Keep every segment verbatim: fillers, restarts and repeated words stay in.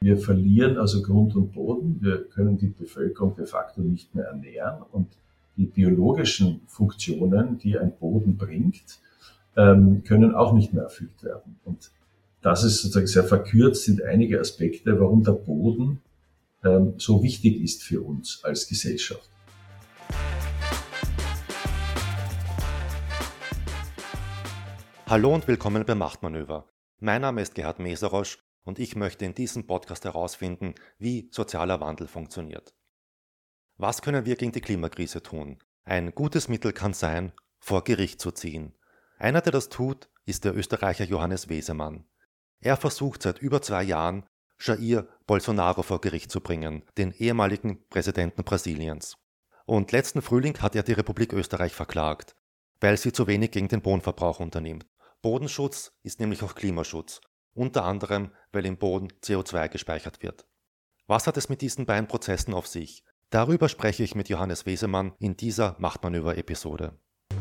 Wir verlieren also Grund und Boden, wir können die Bevölkerung de facto nicht mehr ernähren und die biologischen Funktionen, die ein Boden bringt, können auch nicht mehr erfüllt werden. Und das ist sozusagen sehr verkürzt, sind einige Aspekte, warum der Boden ähm, so wichtig ist für uns als Gesellschaft. Hallo und willkommen bei Machtmanöver. Mein Name ist Gerhard Meserosch und ich möchte in diesem Podcast herausfinden, wie sozialer Wandel funktioniert. Was können wir gegen die Klimakrise tun? Ein gutes Mittel kann sein, vor Gericht zu ziehen. Einer, der das tut, ist der Österreicher Johannes Wesemann. Er versucht seit über zwei Jahren, Jair Bolsonaro vor Gericht zu bringen, den ehemaligen Präsidenten Brasiliens. Und letzten Frühling hat er die Republik Österreich verklagt, weil sie zu wenig gegen den Bodenverbrauch unternimmt. Bodenschutz ist nämlich auch Klimaschutz, unter anderem, weil im Boden C O zwei gespeichert wird. Was hat es mit diesen beiden Prozessen auf sich? Darüber spreche ich mit Johannes Wesemann in dieser Machtmanöver-Episode.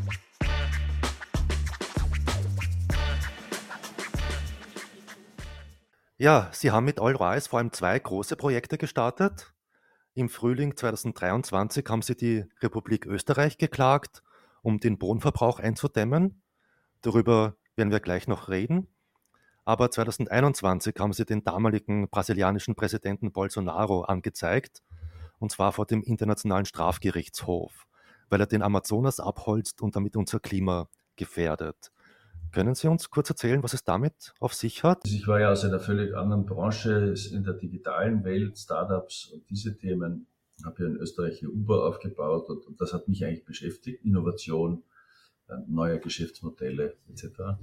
Ja, Sie haben mit All Rise vor allem zwei große Projekte gestartet. Im Frühling zweitausenddreiundzwanzig haben Sie die Republik Österreich geklagt, um den Bodenverbrauch einzudämmen. Darüber werden wir gleich noch reden. Aber zweitausendeinundzwanzig haben Sie den damaligen brasilianischen Präsidenten Bolsonaro angezeigt, und zwar vor dem Internationalen Strafgerichtshof, weil er den Amazonas abholzt und damit unser Klima gefährdet. Können Sie uns kurz erzählen, was es damit auf sich hat? Ich war ja aus einer völlig anderen Branche, in der digitalen Welt, Startups und diese Themen. Ich habe hier in Österreich hier Uber aufgebaut und, und das hat mich eigentlich beschäftigt, Innovation, neue Geschäftsmodelle et cetera.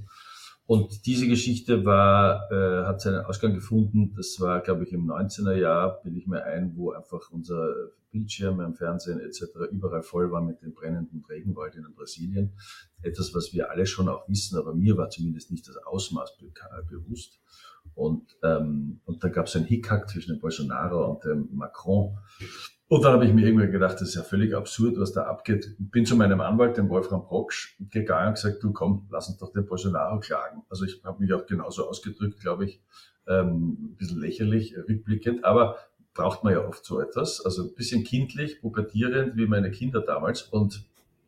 Und diese Geschichte war, äh, hat seinen Ausgang gefunden, das war, glaube ich, im neunzehner Jahr, bilde ich mir ein, wo einfach unser Bildschirm im Fernsehen et cetera überall voll war mit dem brennenden Regenwald in Brasilien. Etwas, was wir alle schon auch wissen, aber mir war zumindest nicht das Ausmaß be- bewusst. Und, ähm, und da gab es einen Hickhack zwischen dem Bolsonaro und dem Macron. Und dann habe ich mir irgendwie gedacht, das ist ja völlig absurd, was da abgeht. Bin zu meinem Anwalt, dem Wolfram Proksch, gegangen und gesagt, du komm, lass uns doch den Bolsonaro klagen. Also ich habe mich auch genauso ausgedrückt, glaube ich, ähm, ein bisschen lächerlich, rückblickend, aber braucht man ja oft so etwas. Also ein bisschen kindlich, pubertierend, wie meine Kinder damals. Und,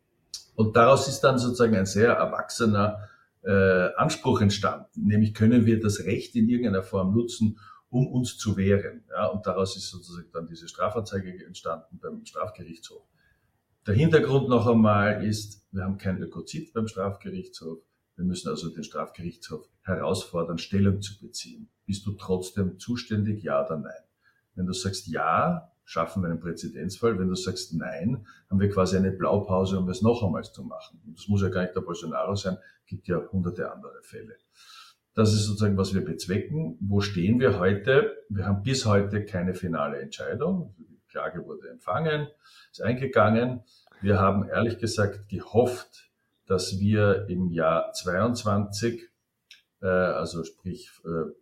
und daraus ist dann sozusagen ein sehr erwachsener äh, Anspruch entstanden. Nämlich können wir das Recht in irgendeiner Form nutzen, um uns zu wehren. Ja, und daraus ist sozusagen dann diese Strafanzeige entstanden beim Strafgerichtshof. Der Hintergrund noch einmal ist, wir haben kein Ökozid beim Strafgerichtshof. Wir müssen also den Strafgerichtshof herausfordern, Stellung zu beziehen. Bist du trotzdem zuständig, ja oder nein? Wenn du sagst ja, schaffen wir einen Präzedenzfall. Wenn du sagst nein, haben wir quasi eine Blaupause, um es noch einmal zu machen. Und das muss ja gar nicht der Bolsonaro sein, gibt ja hunderte andere Fälle. Das ist sozusagen, was wir bezwecken. Wo stehen wir heute? Wir haben bis heute keine finale Entscheidung. Die Klage wurde empfangen, ist eingegangen. Wir haben ehrlich gesagt gehofft, dass wir im Jahr zweiundzwanzig, äh, also sprich äh,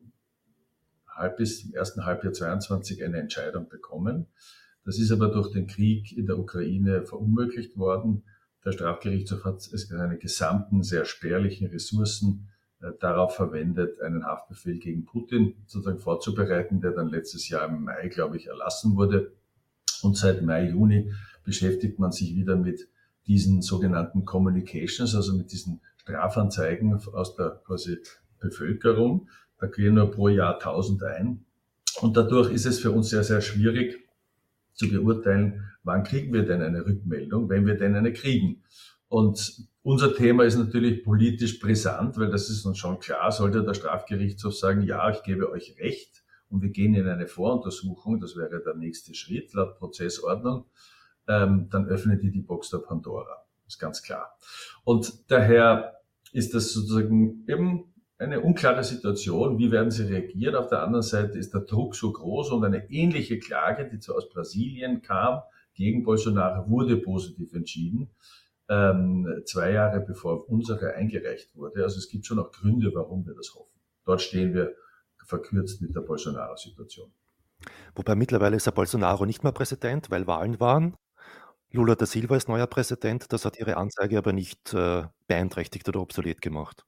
halb bis im ersten Halbjahr zweiundzwanzig eine Entscheidung bekommen. Das ist aber durch den Krieg in der Ukraine verunmöglicht worden. Der Strafgerichtshof hat seine gesamten sehr spärlichen Ressourcen darauf verwendet, einen Haftbefehl gegen Putin sozusagen vorzubereiten, der dann letztes Jahr im Mai, glaube ich, erlassen wurde. Und seit Mai, Juni beschäftigt man sich wieder mit diesen sogenannten Communications, also mit diesen Strafanzeigen aus der quasi Bevölkerung. Da gehen nur pro Jahr tausend ein. Und dadurch ist es für uns sehr, sehr schwierig zu beurteilen, wann kriegen wir denn eine Rückmeldung, wenn wir denn eine kriegen. Und unser Thema ist natürlich politisch brisant, weil das ist uns schon klar, sollte der Strafgerichtshof sagen, ja, ich gebe euch Recht und wir gehen in eine Voruntersuchung, das wäre der nächste Schritt laut Prozessordnung, ähm, dann öffnen die die Box der Pandora, ist ganz klar. Und daher ist das sozusagen eben eine unklare Situation, wie werden sie reagieren. Auf der anderen Seite ist der Druck so groß und eine ähnliche Klage, die zwar aus Brasilien kam, gegen Bolsonaro, wurde positiv entschieden. Ähm, zwei Jahre bevor unsere eingereicht wurde. Also es gibt schon auch Gründe, warum wir das hoffen. Dort stehen wir verkürzt mit der Bolsonaro-Situation. Wobei mittlerweile ist der Bolsonaro nicht mehr Präsident, weil Wahlen waren. Lula da Silva ist neuer Präsident. Das hat Ihre Anzeige aber nicht äh, beeinträchtigt oder obsolet gemacht.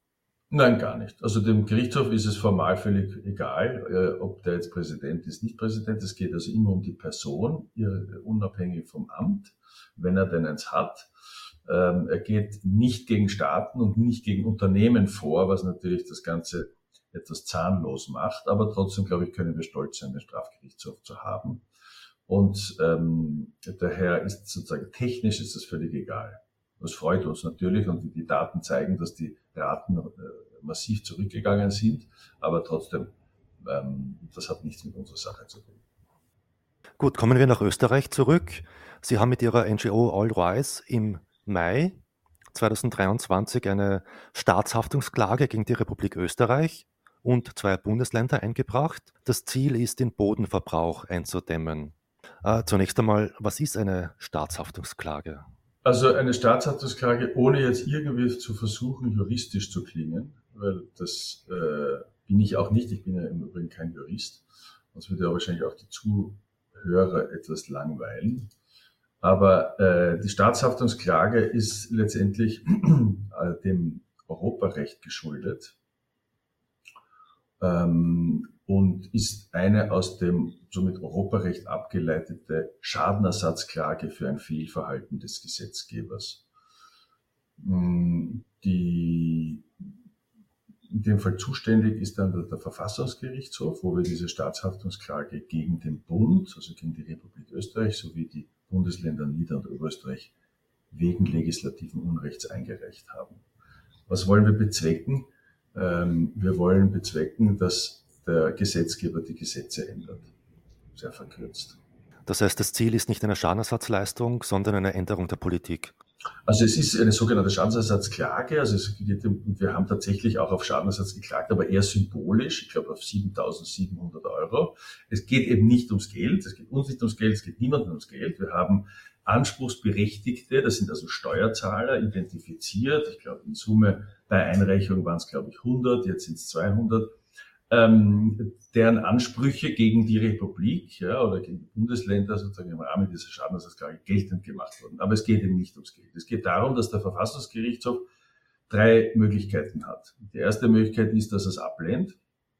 Nein, gar nicht. Also dem Gerichtshof ist es formal völlig egal, äh, ob der jetzt Präsident ist, nicht Präsident. Es geht also immer um die Person, ihr, unabhängig vom Amt, wenn er denn eins hat. Ähm, er geht nicht gegen Staaten und nicht gegen Unternehmen vor, was natürlich das Ganze etwas zahnlos macht. Aber trotzdem, glaube ich, können wir stolz sein, den Strafgerichtshof zu haben. Und ähm, daher ist sozusagen technisch ist das völlig egal. Das freut uns natürlich und die Daten zeigen, dass die Raten äh, massiv zurückgegangen sind, aber trotzdem, ähm, das hat nichts mit unserer Sache zu tun. Gut, kommen wir nach Österreich zurück. Sie haben mit Ihrer N G O All Rise im Mai zweitausenddreiundzwanzig eine Staatshaftungsklage gegen die Republik Österreich und zwei Bundesländer eingebracht. Das Ziel ist, den Bodenverbrauch einzudämmen. Äh, zunächst einmal, was ist eine Staatshaftungsklage? Also eine Staatshaftungsklage, ohne jetzt irgendwie zu versuchen, juristisch zu klingen, weil das äh, bin ich auch nicht, ich bin ja im Übrigen kein Jurist, das würde ja wahrscheinlich auch die Zuhörer etwas langweilen. Aber äh, die Staatshaftungsklage ist letztendlich äh, dem Europarecht geschuldet ähm, und ist eine aus dem somit Europarecht abgeleitete Schadenersatzklage für ein Fehlverhalten des Gesetzgebers. Die, in dem Fall zuständig ist dann der, der Verfassungsgerichtshof, wo wir diese Staatshaftungsklage gegen den Bund, also gegen die Republik Österreich sowie die Bundesländer Nieder- und Oberösterreich wegen legislativen Unrechts eingereicht haben. Was wollen wir bezwecken? Ähm, wir wollen bezwecken, dass der Gesetzgeber die Gesetze ändert. Sehr verkürzt. Das heißt, das Ziel ist nicht eine Schadenersatzleistung, sondern eine Änderung der Politik. Also es ist eine sogenannte Schadensersatzklage. Also es geht, wir haben tatsächlich auch auf Schadenersatz geklagt, aber eher symbolisch. Ich glaube auf siebentausendsiebenhundert Euro. Es geht eben nicht ums Geld. Es geht uns nicht ums Geld. Es geht niemandem ums Geld. Wir haben Anspruchsberechtigte, das sind also Steuerzahler, identifiziert. Ich glaube in Summe bei Einreichung waren es glaube ich hundert, jetzt sind es zweihundert. Ähm, deren Ansprüche gegen die Republik ja, oder gegen die Bundesländer sozusagen im Rahmen dieser Schadenersatzklage geltend gemacht wurden. Aber es geht eben nicht ums Geld. Es geht darum, dass der Verfassungsgerichtshof drei Möglichkeiten hat. Die erste Möglichkeit ist, dass er es ablehnt.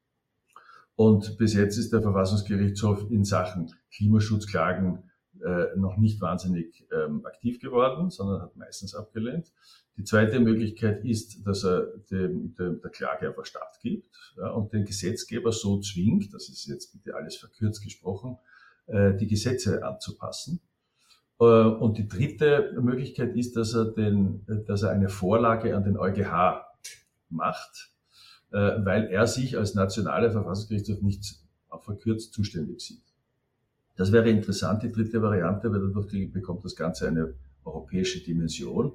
Und bis jetzt ist der Verfassungsgerichtshof in Sachen Klimaschutzklagen äh, noch nicht wahnsinnig ähm, aktiv geworden, sondern hat meistens abgelehnt. Die zweite Möglichkeit ist, dass er dem, dem, der Klage einfach stattgibt ja, und den Gesetzgeber so zwingt, das ist jetzt bitte alles verkürzt gesprochen, äh, die Gesetze anzupassen. Äh, und die dritte Möglichkeit ist, dass er, den, dass er eine Vorlage an den EuGH macht, äh, weil er sich als nationaler Verfassungsgerichtshof nicht auch verkürzt zuständig sieht. Das wäre interessant, die dritte Variante, weil dadurch bekommt das Ganze eine europäische Dimension.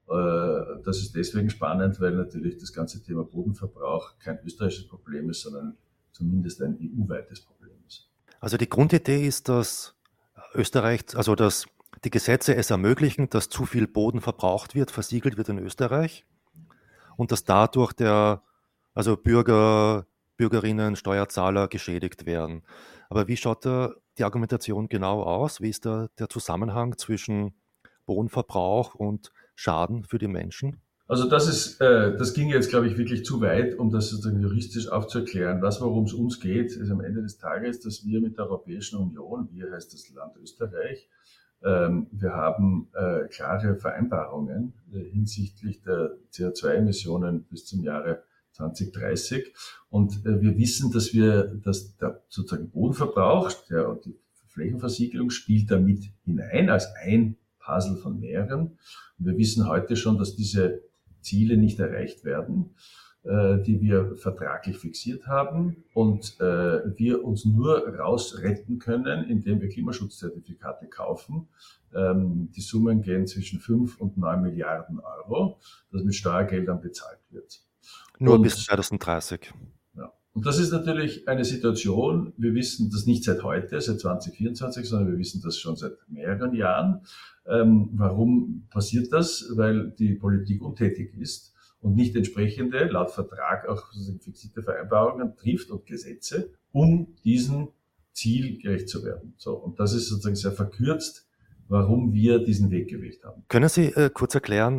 Das ist deswegen spannend, weil natürlich das ganze Thema Bodenverbrauch kein österreichisches Problem ist, sondern zumindest ein E U-weites Problem ist. Also die Grundidee ist, dass Österreich, also dass die Gesetze es ermöglichen, dass zu viel Boden verbraucht wird, versiegelt wird in Österreich und dass dadurch der, also Bürger, Bürgerinnen, Steuerzahler geschädigt werden. Aber wie schaut da die Argumentation genau aus? Wie ist da der Zusammenhang zwischen Bodenverbrauch und Schaden für die Menschen? Also das ist, äh, das ging jetzt, glaube ich, wirklich zu weit, um das sozusagen juristisch aufzuklären. Das, worum es uns geht, ist am Ende des Tages, dass wir mit der Europäischen Union, wir heißt das Land Österreich, ähm, wir haben äh, klare Vereinbarungen äh, hinsichtlich der C O zwei Emissionen bis zum Jahre zwanzig dreißig. Und äh, wir wissen, dass wir, dass der sozusagen Bodenverbrauch, der, die Flächenversiegelung spielt da mit hinein als ein Puzzle von mehreren. Und wir wissen heute schon, dass diese Ziele nicht erreicht werden, äh, die wir vertraglich fixiert haben und äh, wir uns nur rausretten können, indem wir Klimaschutzzertifikate kaufen. Ähm, die Summen gehen zwischen fünf und neun Milliarden Euro, das mit Steuergeldern bezahlt wird. Nur und, bis zweitausenddreißig. Ja. Und das ist natürlich eine Situation, wir wissen das nicht seit heute, seit zwanzig vierundzwanzig, sondern wir wissen das schon seit mehreren Jahren. Ähm, warum passiert das? Weil die Politik untätig ist und nicht entsprechende, laut Vertrag auch fixierte Vereinbarungen trifft und Gesetze, um diesem Ziel gerecht zu werden. So, und das ist sozusagen sehr verkürzt, warum wir diesen Weg gewählt haben. Können Sie äh, kurz erklären,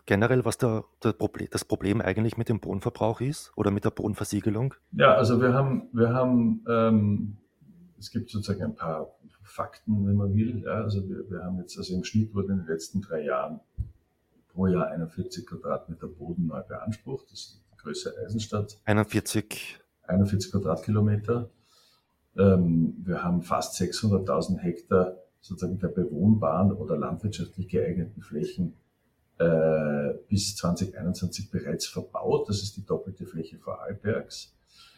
generell, was der, der Proble das Problem eigentlich mit dem Bodenverbrauch ist oder mit der Bodenversiegelung? Ja, also wir haben, wir haben, ähm, es gibt sozusagen ein paar Fakten, wenn man will. Ja, also wir, wir haben jetzt, also im Schnitt wurden in den letzten drei Jahren pro Jahr einundvierzig Quadratmeter Boden neu beansprucht. Das ist die Größe Eisenstadt. einundvierzig. einundvierzig Quadratkilometer. Ähm, wir haben fast sechshunderttausend Hektar sozusagen der bewohnbaren oder landwirtschaftlich geeigneten Flächen äh, bis zwanzig einundzwanzig bereits verbaut. Das ist die doppelte Fläche Vorarlbergs.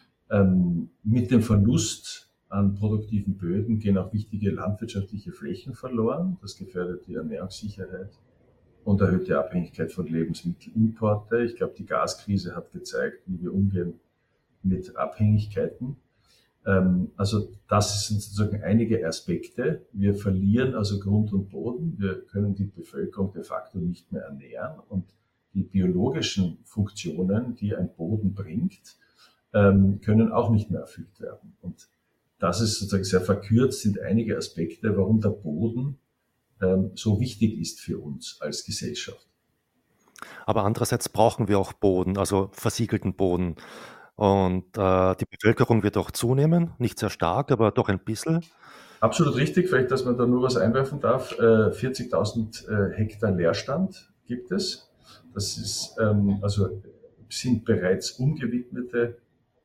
Ähm, mit dem Verlust an produktiven Böden gehen auch wichtige landwirtschaftliche Flächen verloren. Das gefährdet die Ernährungssicherheit und erhöht die Abhängigkeit von Lebensmittelimporte. Ich glaube, die Gaskrise hat gezeigt, wie wir umgehen mit Abhängigkeiten. Ähm, also das sind sozusagen einige Aspekte. Wir verlieren also Grund und Boden. Wir können die Bevölkerung de facto nicht mehr ernähren und die biologischen Funktionen, die ein Boden bringt, ähm, können auch nicht mehr erfüllt werden. Und das ist sozusagen sehr verkürzt, sind einige Aspekte, warum der Boden ähm, so wichtig ist für uns als Gesellschaft. Aber andererseits brauchen wir auch Boden, also versiegelten Boden. Und äh, die Bevölkerung wird auch zunehmen, nicht sehr stark, aber doch ein bisschen. Absolut richtig, vielleicht, dass man da nur was einwerfen darf. Äh, vierzigtausend äh, Hektar Leerstand gibt es. Das ist, ähm, also sind bereits umgewidmete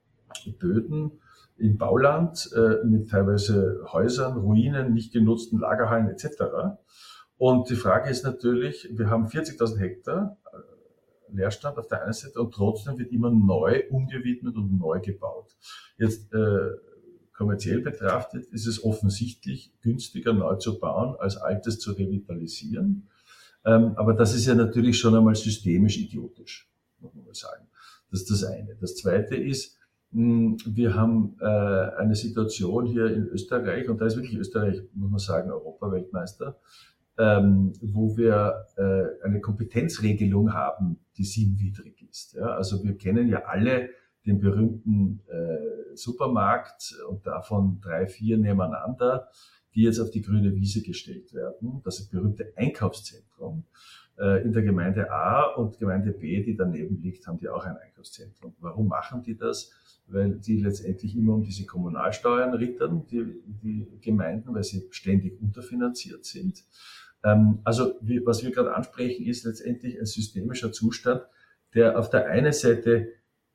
Böden in Bauland äh, mit teilweise Häusern, Ruinen, nicht genutzten Lagerhallen et cetera. Und die Frage ist natürlich, wir haben vierzigtausend Hektar äh, Leerstand auf der einen Seite und trotzdem wird immer neu umgewidmet und neu gebaut. Jetzt äh, kommerziell betrachtet ist es offensichtlich günstiger neu zu bauen, als Altes zu revitalisieren. Ähm, aber das ist ja natürlich schon einmal systemisch idiotisch, muss man mal sagen. Das ist das eine. Das zweite ist, mh, wir haben äh, eine Situation hier in Österreich, und da ist wirklich Österreich, muss man sagen, Europaweltmeister, ähm, wo wir äh, eine Kompetenzregelung haben, die sinnwidrig ist. Ja? Also wir kennen ja alle den berühmten äh, Supermarkt und davon drei, vier nebeneinander, die jetzt auf die grüne Wiese gestellt werden. Das ist das berühmte Einkaufszentrum. Äh, in der Gemeinde A und Gemeinde B, die daneben liegt, haben die auch ein Einkaufszentrum. Warum machen die das? Weil die letztendlich immer um diese Kommunalsteuern rittern, die, die Gemeinden, weil sie ständig unterfinanziert sind. Ähm, also wie, was wir gerade ansprechen, ist letztendlich ein systemischer Zustand, der auf der einen Seite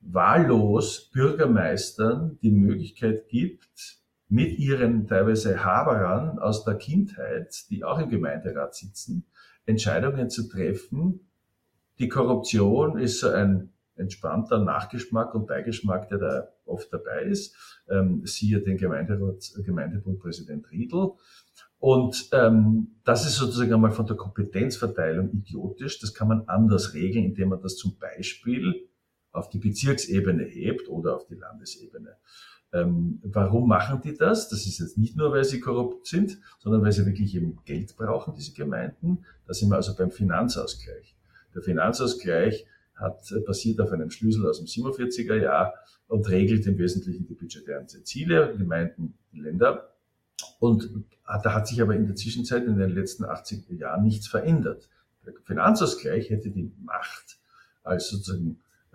wahllos Bürgermeistern die Möglichkeit gibt, mit ihren teilweise Haberern aus der Kindheit, die auch im Gemeinderat sitzen, Entscheidungen zu treffen. Die Korruption ist so ein entspannter Nachgeschmack und Beigeschmack, der da oft dabei ist. Ähm, siehe den Gemeinderat, Gemeindebundpräsident Riedl. Und ähm, das ist sozusagen einmal von der Kompetenzverteilung idiotisch. Das kann man anders regeln, indem man das zum Beispiel auf die Bezirksebene hebt oder auf die Landesebene. Ähm, warum machen die das? Das ist jetzt nicht nur, weil sie korrupt sind, sondern weil sie wirklich eben Geld brauchen, diese Gemeinden. Da sind wir also beim Finanzausgleich. Der Finanzausgleich hat basiert auf einem Schlüssel aus dem siebenundvierziger Jahr und regelt im Wesentlichen die budgetären Ziele, Gemeinden, Länder. Und da hat sich aber in der Zwischenzeit in den letzten achtzig Jahren nichts verändert. Der Finanzausgleich hätte die Macht, als sozusagen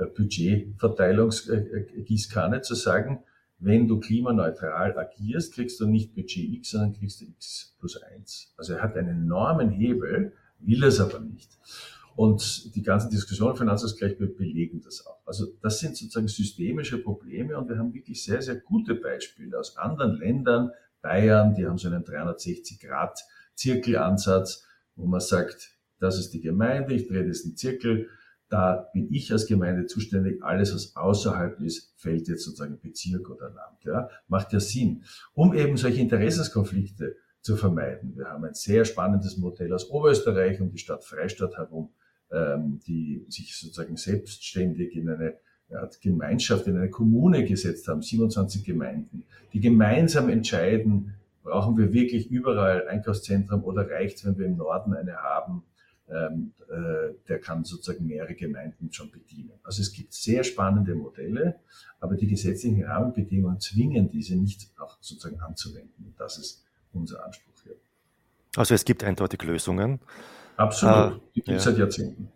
Budgetverteilungsgießkanne zu sagen, wenn du klimaneutral agierst, kriegst du nicht Budget X, sondern kriegst du X plus eins. Also er hat einen enormen Hebel, will es aber nicht. Und die ganzen Diskussionen Finanzausgleich belegen das auch. Also das sind sozusagen systemische Probleme und wir haben wirklich sehr, sehr gute Beispiele aus anderen Ländern. Bayern, die haben so einen dreihundertsechzig Grad Zirkelansatz, wo man sagt, das ist die Gemeinde, ich drehe das in Zirkel, da bin ich als Gemeinde zuständig, alles was außerhalb ist, fällt jetzt sozusagen Bezirk oder Land. Ja, macht ja Sinn, um eben solche Interessenskonflikte zu vermeiden. Wir haben ein sehr spannendes Modell aus Oberösterreich um die Stadt Freistadt herum, ähm, die sich sozusagen selbstständig in eine Art Gemeinschaft, in eine Kommune gesetzt haben, siebenundzwanzig Gemeinden, die gemeinsam entscheiden, brauchen wir wirklich überall Einkaufszentrum oder reicht es, wenn wir im Norden eine haben, ähm, äh, der kann sozusagen mehrere Gemeinden schon bedienen. Also es gibt sehr spannende Modelle, aber die gesetzlichen Rahmenbedingungen zwingen diese nicht auch sozusagen anzuwenden. Und das ist unser Anspruch hier. Also es gibt eindeutig Lösungen. Absolut, Äh, die gibt es ja. seit Jahrzehnten.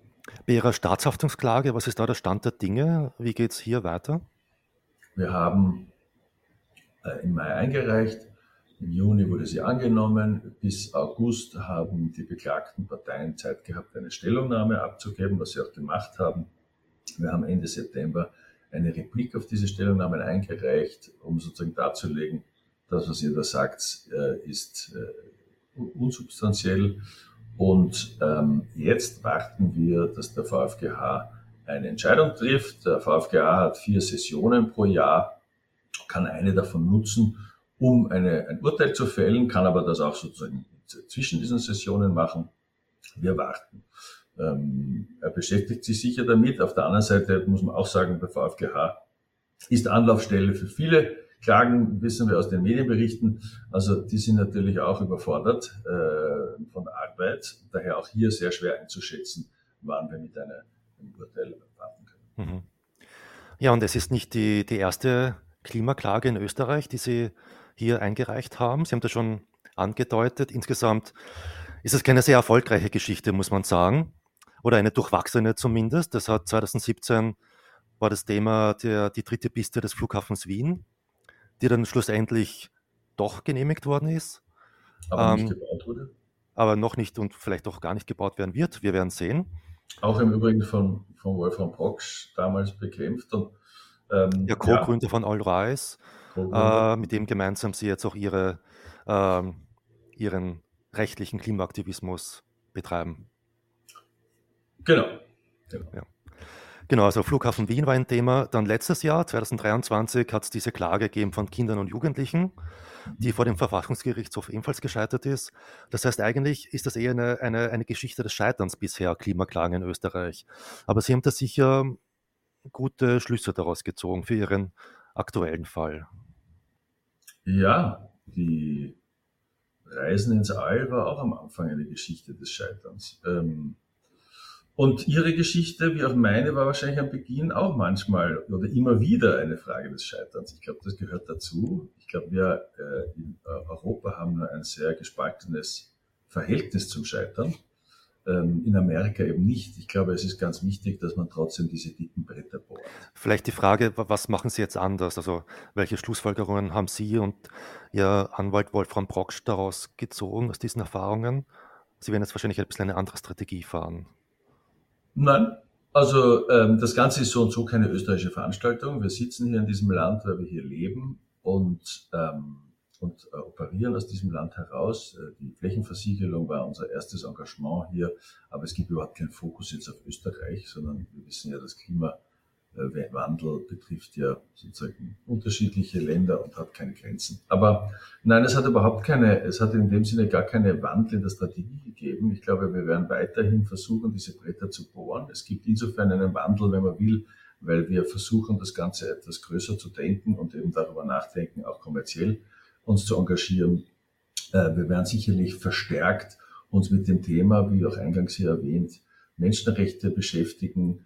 Bei Ihrer Staatshaftungsklage, was ist da der Stand der Dinge? Wie geht es hier weiter? Wir haben äh, im Mai eingereicht, im Juni wurde sie angenommen, bis August haben die beklagten Parteien Zeit gehabt, eine Stellungnahme abzugeben, was sie auch gemacht haben. Wir haben Ende September eine Replik auf diese Stellungnahmen eingereicht, um sozusagen darzulegen, das, was ihr da sagt, ist unsubstanziell. Und ähm, jetzt warten wir, dass der VfGH eine Entscheidung trifft. Der VfGH hat vier Sessionen pro Jahr, kann eine davon nutzen, um eine, ein Urteil zu fällen, kann aber das auch sozusagen zwischen diesen Sessionen machen. Wir warten. Ähm, er beschäftigt sich sicher damit. Auf der anderen Seite muss man auch sagen, der VfGH ist Anlaufstelle für viele Klagen, wissen wir aus den Medienberichten. Also die sind natürlich auch überfordert äh, von der Arbeit. Daher auch hier sehr schwer einzuschätzen, wann wir mit einer, einem Urteil warten können. Mhm. Ja, und es ist nicht die, die erste Klimaklage in Österreich, die Sie hier eingereicht haben. Sie haben das schon angedeutet. Insgesamt ist es keine sehr erfolgreiche Geschichte, muss man sagen. Oder eine durchwachsene zumindest. Das hat zwanzig siebzehn war das Thema der, die dritte Piste des Flughafens Wien, die dann schlussendlich doch genehmigt worden ist. Aber ähm, nicht gebaut wurde. Aber noch nicht und vielleicht auch gar nicht gebaut werden wird. Wir werden sehen. Auch im Übrigen von, von Wolfram Proksch damals bekämpft. Und, ähm, der Co-Gründer ja. von Allrise, äh, mit dem gemeinsam Sie jetzt auch Ihre, äh, Ihren rechtlichen Klimaaktivismus betreiben. Genau. Genau. Ja. Genau, also Flughafen Wien war ein Thema. Dann letztes Jahr, zwanzig dreiundzwanzig, hat es diese Klage gegeben von Kindern und Jugendlichen, die vor dem Verfassungsgerichtshof ebenfalls gescheitert ist. Das heißt, eigentlich ist das eher eine, eine, eine Geschichte des Scheiterns bisher, Klimaklagen in Österreich. Aber Sie haben da sicher gute Schlüsse daraus gezogen für Ihren aktuellen Fall. Ja, die Reisen ins All war auch am Anfang eine Geschichte des Scheiterns. Ähm, Und Ihre Geschichte, wie auch meine, war wahrscheinlich am Beginn auch manchmal oder immer wieder eine Frage des Scheiterns. Ich glaube, das gehört dazu. Ich glaube, wir äh, in Europa haben nur ein sehr gespaltenes Verhältnis zum Scheitern. Ähm, in Amerika eben nicht. Ich glaube, es ist ganz wichtig, dass man trotzdem diese dicken Bretter bohrt. Vielleicht die Frage, was machen Sie jetzt anders? Also welche Schlussfolgerungen haben Sie und Ihr Anwalt Wolfram Proksch daraus gezogen, aus diesen Erfahrungen? Sie werden jetzt wahrscheinlich ein bisschen eine andere Strategie fahren. Nein, also ähm, das Ganze ist so und so keine österreichische Veranstaltung. Wir sitzen hier in diesem Land, weil wir hier leben und, ähm, und äh, operieren aus diesem Land heraus. Äh, die Flächenversiegelung war unser erstes Engagement hier, aber es gibt überhaupt keinen Fokus jetzt auf Österreich, sondern wir wissen ja, das Klimawandel betrifft ja sozusagen unterschiedliche Länder und hat keine Grenzen. Aber nein, es hat überhaupt keine, es hat in dem Sinne gar keine Wandel in der Strategie gegeben. Ich glaube, wir werden weiterhin versuchen, diese Bretter zu bohren. Es gibt insofern einen Wandel, wenn man will, weil wir versuchen, das Ganze etwas größer zu denken und eben darüber nachdenken, auch kommerziell uns zu engagieren. Wir werden sicherlich verstärkt uns mit dem Thema, wie auch eingangs hier erwähnt, Menschenrechte beschäftigen,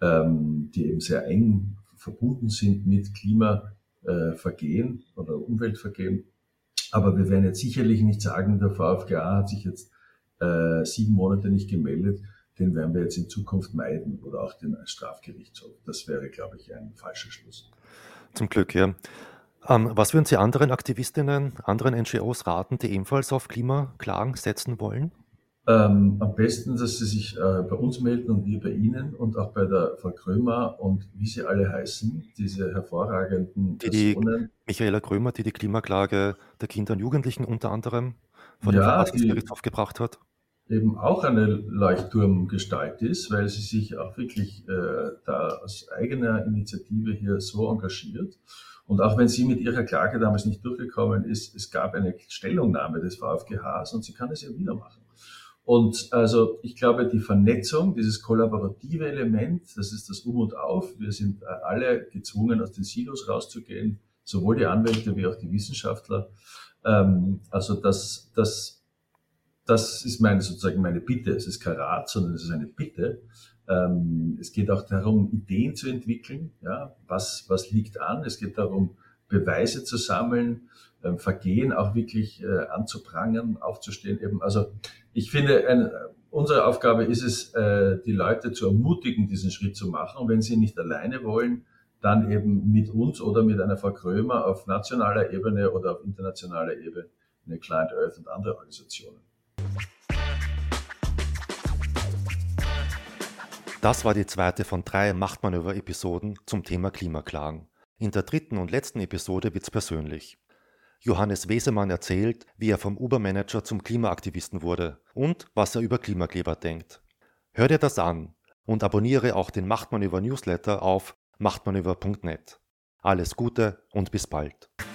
die eben sehr eng verbunden sind mit Klimavergehen oder Umweltvergehen. Aber wir werden jetzt sicherlich nicht sagen, der VfGH hat sich jetzt äh, sieben Monate nicht gemeldet, den werden wir jetzt in Zukunft meiden oder auch den Strafgerichtshof. Das wäre, glaube ich, ein falscher Schluss. Zum Glück, ja. Ähm, was würden Sie anderen Aktivistinnen, anderen N G Os raten, die ebenfalls auf Klimaklagen setzen wollen? Ähm, am besten, dass Sie sich äh, bei uns melden und wir bei Ihnen und auch bei der Frau Krömer und wie sie alle heißen, diese hervorragenden die, die Personen. Michaela Krömer, die die Klimaklage der Kinder und Jugendlichen unter anderem vor ja, dem Verfassungsgerichtshof gebracht hat. Eben auch eine Leuchtturmgestalt ist, weil sie sich auch wirklich äh, da aus eigener Initiative hier so engagiert. Und auch wenn sie mit ihrer Klage damals nicht durchgekommen ist, es gab eine Stellungnahme des VfGHs und sie kann es ja wieder machen. Und also ich glaube, die Vernetzung, dieses kollaborative Element, das ist das Um und Auf. Wir sind alle gezwungen, aus den Silos rauszugehen, sowohl die Anwälte wie auch die Wissenschaftler. Ähm, also das, das, das ist meine, sozusagen meine Bitte. Es ist kein Rat, sondern es ist eine Bitte. Ähm, es geht auch darum, Ideen zu entwickeln. Ja, was, was liegt an? Es geht darum, Beweise zu sammeln, ähm, Vergehen auch wirklich äh, anzuprangern, aufzustehen eben. Also ich finde, ein, Unsere Aufgabe ist es, die Leute zu ermutigen, diesen Schritt zu machen. Und wenn sie nicht alleine wollen, dann eben mit uns oder mit einer Frau Krömer auf nationaler Ebene oder auf internationaler Ebene, Client Earth und andere Organisationen. Das war die zweite von drei Machtmanöver-Episoden zum Thema Klimaklagen. In der dritten und letzten Episode wird's persönlich. Johannes Wesemann erzählt, wie er vom Uber-Manager zum Klimaaktivisten wurde und was er über Klimakleber denkt. Hör dir das an und abonniere auch den Machtmanöver-Newsletter auf machtmanöver punkt net. Alles Gute und bis bald.